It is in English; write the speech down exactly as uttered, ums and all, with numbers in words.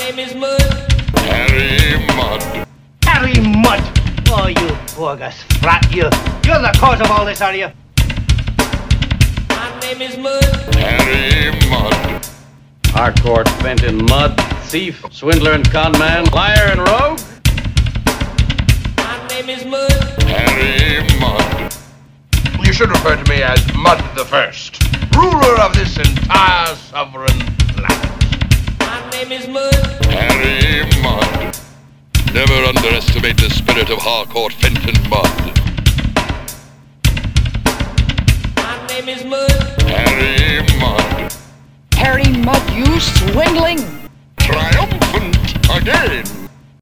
name is Mud. Harry Mudd. Harry Mudd! Oh, you bogus frat, you. You're the cause of all this, are you? My name is Mud. Harry Mudd. Harcourt, Fenton, Mudd, thief, swindler and conman, liar and rogue. My name is Mud. Harry Mudd. You should refer to me as Mudd the First, ruler of this entire sovereign planet. My name is Mud. Harry Mudd. Never underestimate the spirit of Harcourt Fenton Mudd. My name is Mud. Harry Mudd. Harry Mudd, you swindling! Triumphant again.